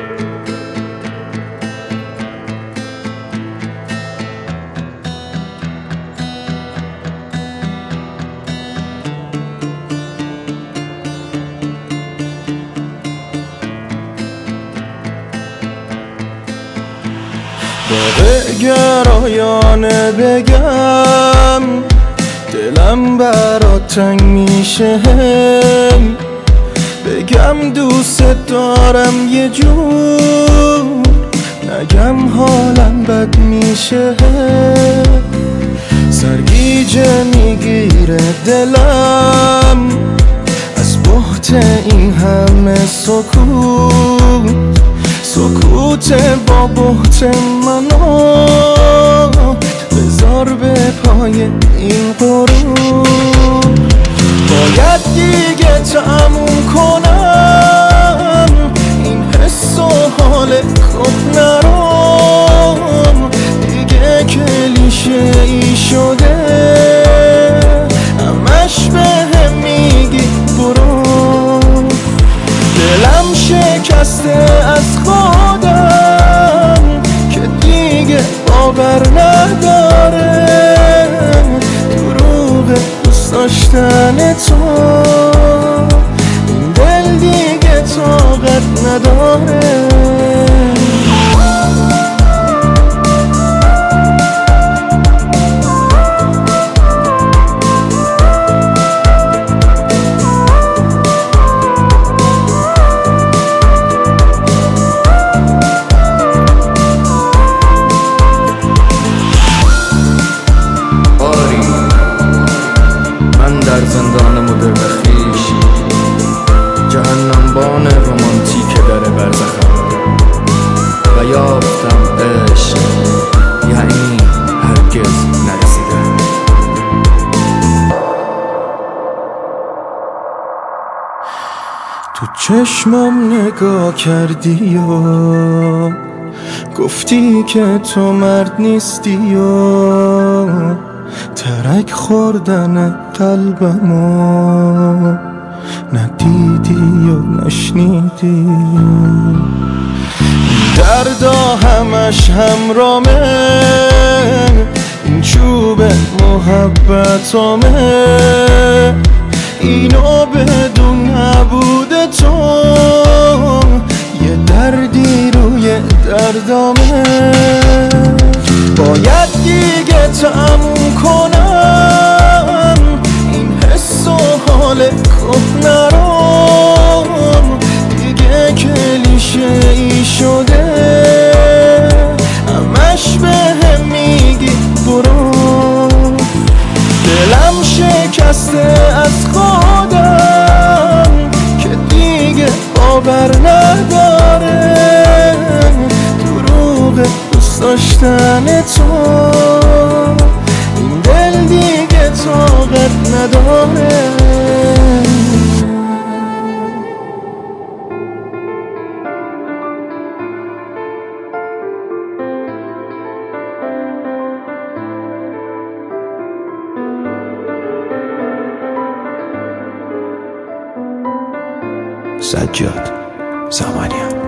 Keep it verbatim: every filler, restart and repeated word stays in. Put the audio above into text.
به گرایانه بگم دلم برات تنگ میشه، بگم دوست دارم یه جور، نگم حالم بد میشه. سرگیجه میگیره دلم از بحت این همه سکوت، سکوت با بحت منو بذار به پای این غرور. باید دیگه تموم کنم این حس و حال کهنه رو، دیگه کلیشه ای شده همش بهم میگی برو. دلم شکسته از خودم که دیگه باور نداره دروغ دوست داشتن تو، این دل دیگه طاقت نداره. در زندان مدرن خیش جهنم بان رومانتیک در برزخم و یافتم عشق یعنی هرگز نرسیدن. تو چشمم نگاه کردی و گفتی که تو مرد نیستی و ترک خوردن قلبمو ندیدی و نشنیدی. دردا همش همرامه، این چوب محبتامه، اینو بدون نبود تو یه دردی روی دردامه. باید دیگه تموم کنم این حس و حال کهنه رو، دیگه کلیشه ای شده همش بهم میگی برو. دلم شکسته از خودم که دیگه باور نداره دروغ دوست داشتن تو، این دل دیگه طاقت نداره. سجاد زمانیان.